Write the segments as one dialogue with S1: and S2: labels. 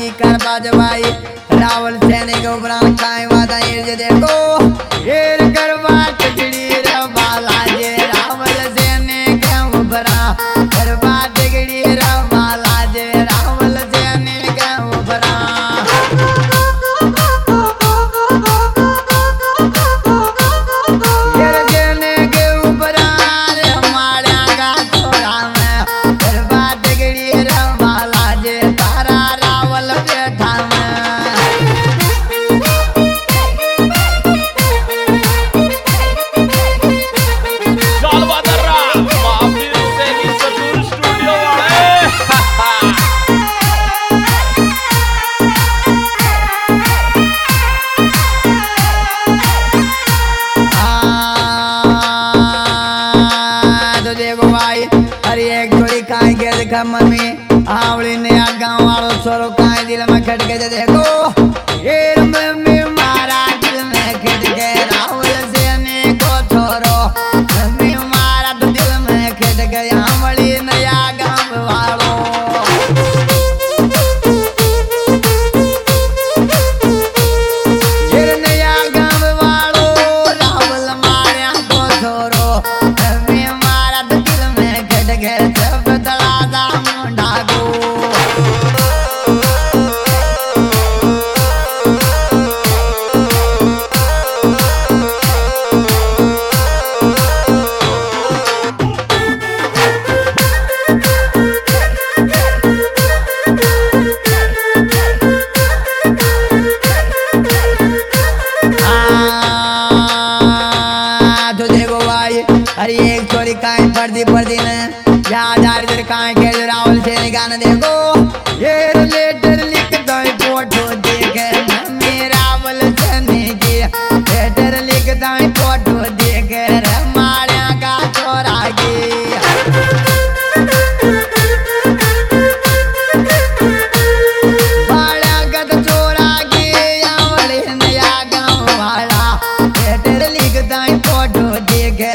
S1: जी करवा जवाई रावल सैनिक के उपरांत काई वादा ये देखो ये करवा टिकड़ी रे बाला जे रावल सैनिक के उपरांत करवा टिकड़ी रे बाला जे रावल सैनिक के उपरांत ये सैनिक के उपरांत हमारे का छोरा में करवा टिकड़ी रे बाला जे तारा रावल बैठा में मम्मी आवड़ी ने गाँव वालों छोरो काहे दिल में खट के देखो ये मम्मी मारा दिल में खट के रावल सैनिक को छोरो मम्मी मारा तो दिल में खट के आवड़ी नया गाँव वालों ये नया गाँव वालों रावल मारा को छोरो मम्मी मारा तो दिल में खट के सब अरे एक चोरी काहे पर्दी ने याद आ रही काहे के रावल सैनिक गाना देखो ये लेटर लिख दो फोटो देखे मम्मी रावल सैनिक लेटर लिख दो फोटो देखे रे मारिया का छोरा की बाड़ा का छोरा की आवड़े नया गाँव वाला लेटर लिख दो फोटो देखे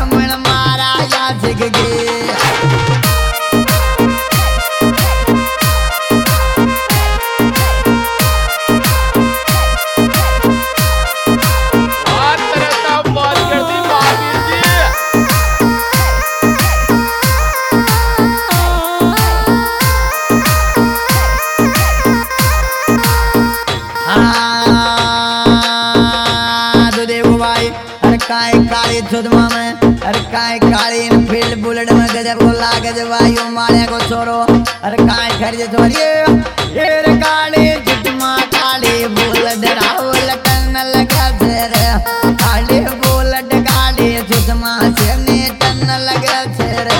S1: काली सुदमा में अरे काय काली फील्ड बुलेट में गजब को लागे जवायु मारे को छोरो अरे काय खरीदे छोरिए ये रे काली सुदमा काली बुलेट रावल टन लगा रे काली बुलेट काली सुदमा से ने टन लगा रे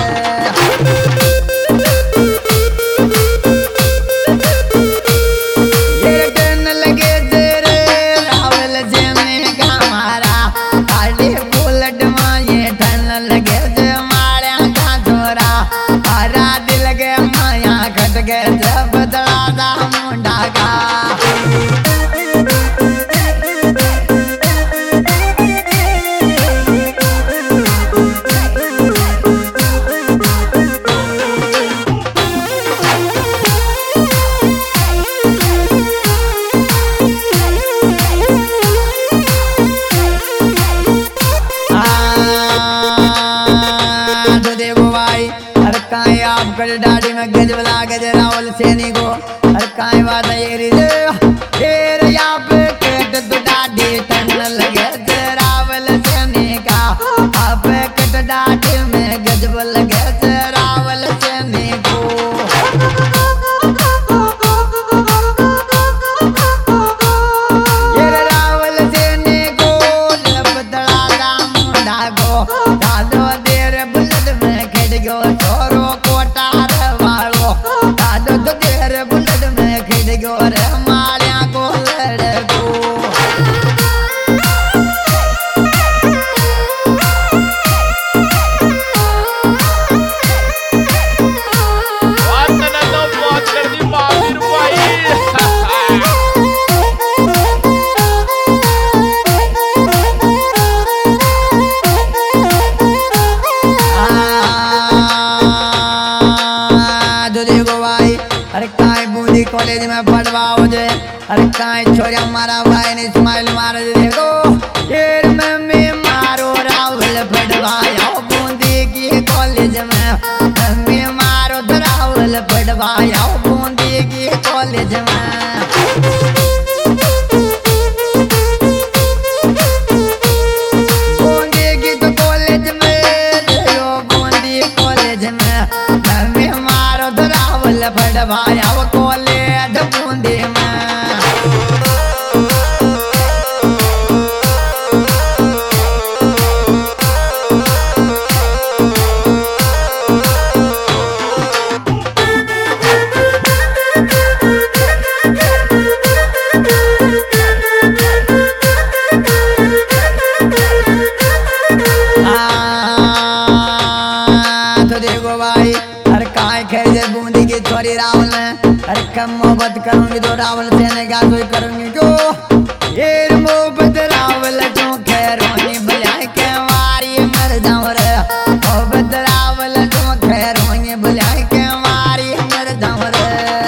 S1: डाडी में गजब लागे रावल सैनिक को अरे काय बात ये रे तेरे यहाँ पे कट तो डाडी टन लगे रावल सैनिक का आप कट डाडी में गजब लगे रावल सैनिक को ये रावल सैनिक को लपतड़ा का मुंडा को दादो देर बुलेट में खड़ गयो छोरो बुलेट में खड़ गयो रे मारिया को लड़को कॉलेज में पढ़वा आओ जे अरे काई छोरा मारा भाई ने स्माइल मार देखो शेर में मैं मारो राहुल पटवाया बूंदी की कॉलेज में मैं मारो राहुल पटवाया बूंदी की कॉलेज में पटवाया वो कॉलेज बूंदी में तो देखो भाई अरे काय खेल बूंदी की छोरी रावल ने अरे कम मोहब्बत करूंगी तो रावल से ने क्या कोई करूंगी जो ये मोहब्बत रावल जो खैरोनी भला के मारी मर जाऊं रे मोहब्बत रावल जो खैरोनी भला के मारी मर जाऊं रे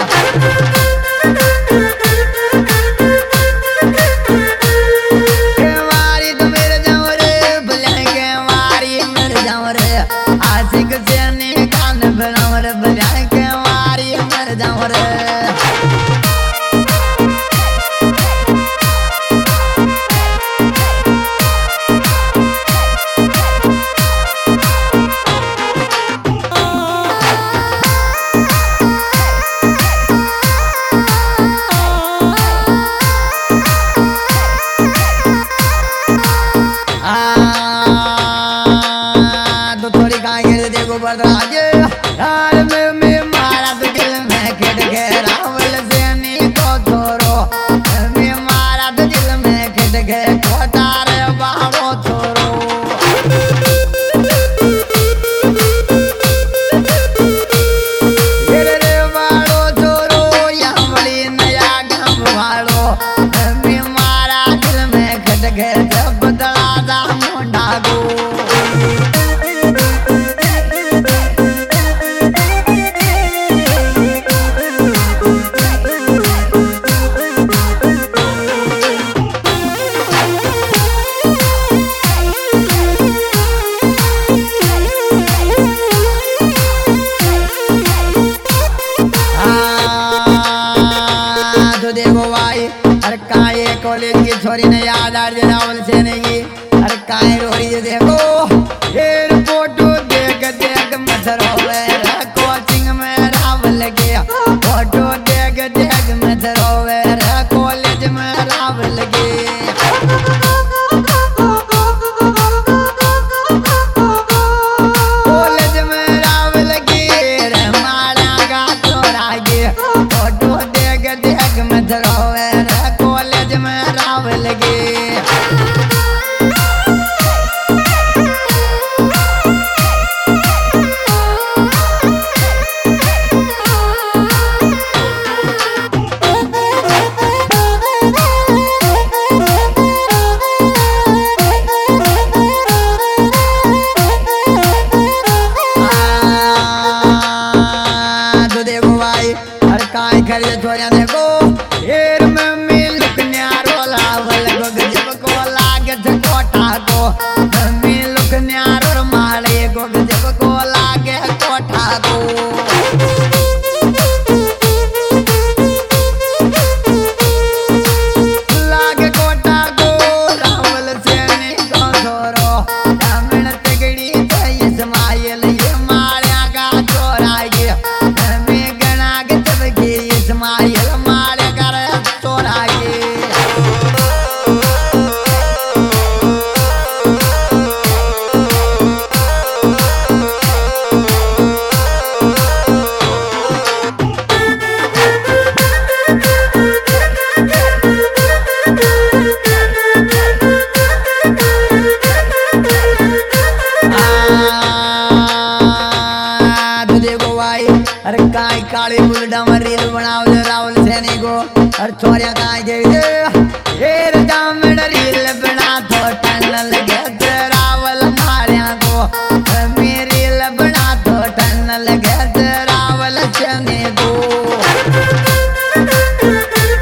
S1: के मारी तो मर जाऊं रे भला के मारी मर जाऊं रे आशिक से ने कान बनाऊं रे भला के मारी मर जाऊं रे तो थोड़ी कहाँ देखो बदराज यार मैं मारा तो दिल में खिट के रावल से नहीं तो छोड़ो मैं मारा तो दिल में खिट के कोटा रे बाबो छोड़ो रे बाड़ो छोड़ो यहाँ बड़ी नया गाँव वालो मैं मारा दिल में खिट के जब बदला दा मुंडा को तो देखो भाई अरे काये कॉलेज की छोरी ने याद आ रावल से नहीं अरे काये रोरी जे देखो ये फोटो देख देख मथर हो रे कोचिंग में रावल गया फोटो देख देख मथर हो रे कॉलेज में रावल गया कॉलेज में रावल गया रे मारा का छोरा गया फोटो देख देख मथर हो रे कॉलेज में रावल गया तो देखो भाई अरे काय खरीदे छोरिया देखो येर में मिल लुकन्यारो लावल गो गजब को लागे थे कोठा को मिल लुकन्यारो माले गो गजब को लागे कोठा को लागे कोठा को रावल से नहीं को छोरो दामन तगड़ी थे इस्माइल ये मालिया का छोरा ये मैं गना के जब की इस्माइल माले कर छोरा ये तो देखो भाई अरे काय काली बुलडा में रील बनाओ जे रावल सैनी को अरे छोरिया काय के ये दाम में रील बना तो टन लगे ते रावल मारिया को मेरी रील बना तो टन लगे ते रावल सैनी को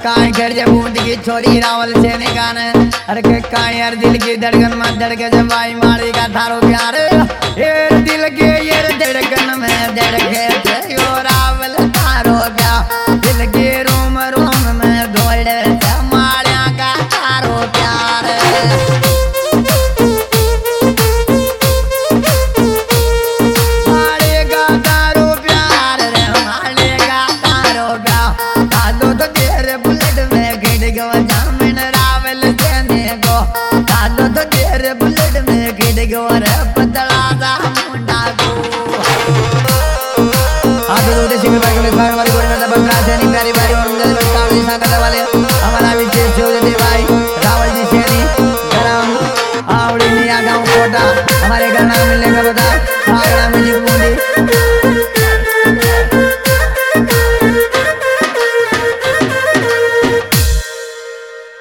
S1: काई घर जब बूंद की छोरी रावल से निकाने अरे के काई यार दिल की धड़कन में धड़के जब भाई मारी का थारो प्यार ये दिल के ये धड़कन में धड़के यो रावल थारो क्या दिल के रोम रोम में दौड़े मारिया का थारो प्यार मारेगा थारो प्यार रे मारेगा थारो क्या कालो तो तेरे बुलेट में गिर गया जामिन रावल देने को कालो तो तेरे बुलेट में गिर गया रे पतला सा मुंडा को आज तो देश में बाइक में बार बार कोई ना बंगा से नहीं प्यारी बारी और उनके दिल का दिशा करने वाले हमारा विशेष जोड़े भाई रावल जी से नहीं गरम आवड़ी मियां गांव कोटा हमारे घर नाम मिले